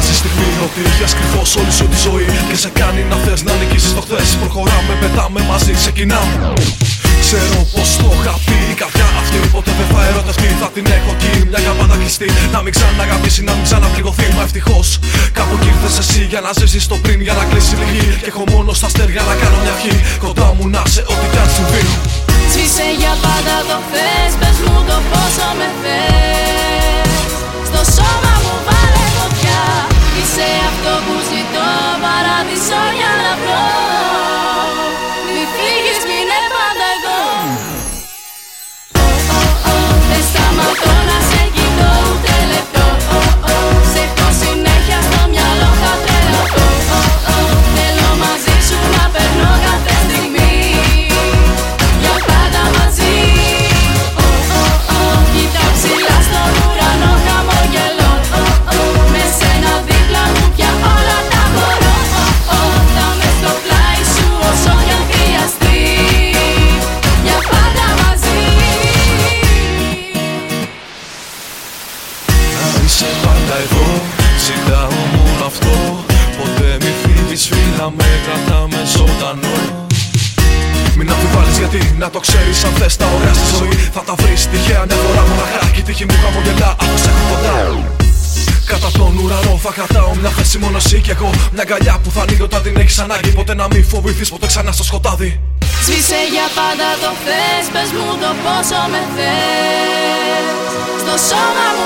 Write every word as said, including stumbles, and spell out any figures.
αλλάζει στιγμή ότι είχες κρυφός όλη σου τη ζωή και σε κάνει να θες να νικήσεις το χθες. Προχωράμε, πετάμε μαζί, ξεκινάμε. Ξέρω πως το είχα πει, η καρδιά αυτή ποτέ δεν θα ερωτευτεί. Θα την έχω εκεί, μια για πάντα κλειστή. Να μην ξαναγαπήσει, να μην ξαναπληγωθεί. Μα ευτυχώς κάπου εκεί ήρθες εσύ για να ζήσεις το πριν, για να κλείσει λίγη. Και έχω μόνο στα αστέρια να κάνω μια ευχή. Κοντά μου να σε ό,τι κι αν συμβεί. Σβήσε για πάντα το χθες, πες μου το πόσο με θες. Στο σώμα μου βάλε φωτιά, είσαι αυτό που ζητώ, παράδεισο για να βρω. Μη φύγεις, μείνε πάντα εδώ. Δεν σταματώ να σε κοιτώ ούτε λεπτό. Σε έχω συνέχεια στο μυαλό, θα τρελαθώ. Θέλω μαζί σου να περνώ κάθε στιγμή. Για πάντα μαζί. Κοίτα ψηλά στον ουρανό, χαμογελώ. Με σένα δίπλα μου πια όλα τα μπορώ. Θα με στο πλάι σου όσο κι αν χρειαστεί. Για πάντα μαζί. Να είσαι πάντα εδώ, ζητάω μόνο αυτό. Ποτέ μη φύγεις φίλα με, κρατάμε ζωντανό. Μην αμφιβάλλεις γιατί, να το ξέρεις αν θες τα ωραία στη ζωή. Θα τα βρεις τυχαία μια φορά μοναχά. Κι η τύχη μου χαμογελά, αφού σε έχω κοντά. Κατά τον ουρανό θα κρατάω μια θέση μόνο εσύ κι εγώ. Μια αγκαλιά που θα ανοίγει όταν την έχεις ανάγκη. Ποτέ να μην φοβηθείς, ποτέ ξανά στο σκοτάδι. Σβήσε για πάντα το χθες, πες μου το πόσο με θες. Στο σώμα μου